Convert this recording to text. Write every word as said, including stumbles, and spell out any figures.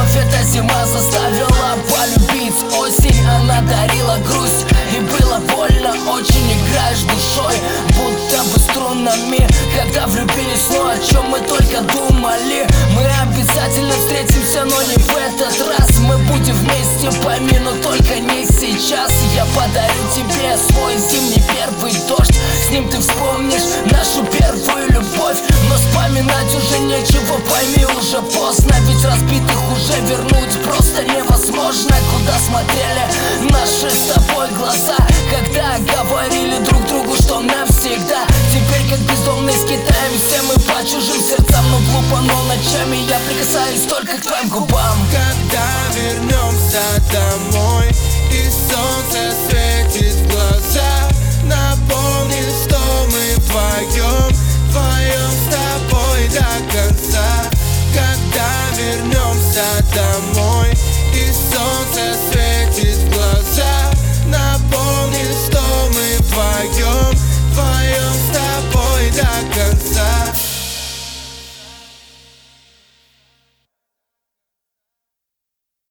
любовь эта зима заставила полюбить. Осень, она дарила грусть, и было больно очень. Играешь душой, будто бы струнами, когда влюбились, ну о чем мы только думали. Мы обязательно встретимся, но не в этот раз. Мы будем вместе, пойми, но только не сейчас. Я подарю тебе свой зимний первый дождь. С ним ты вспомнишь нашу первую любовь. Но вспоминать уже нечего, пойми, уже поздно. Ведь разбитых уже вернуть просто невозможно. Куда смотрели наши с тобой глаза, когда говорили друг другу, что навсегда. Теперь как бездомные скитаемся мы по чужим сердцам. Но глупо, но ночами я прикасаюсь только к твоим губам. Когда вернемся домой и солнце светит в глаза, напомни, что мы вдвоем, вдвоем с тобой до конца. Когда вернемся домой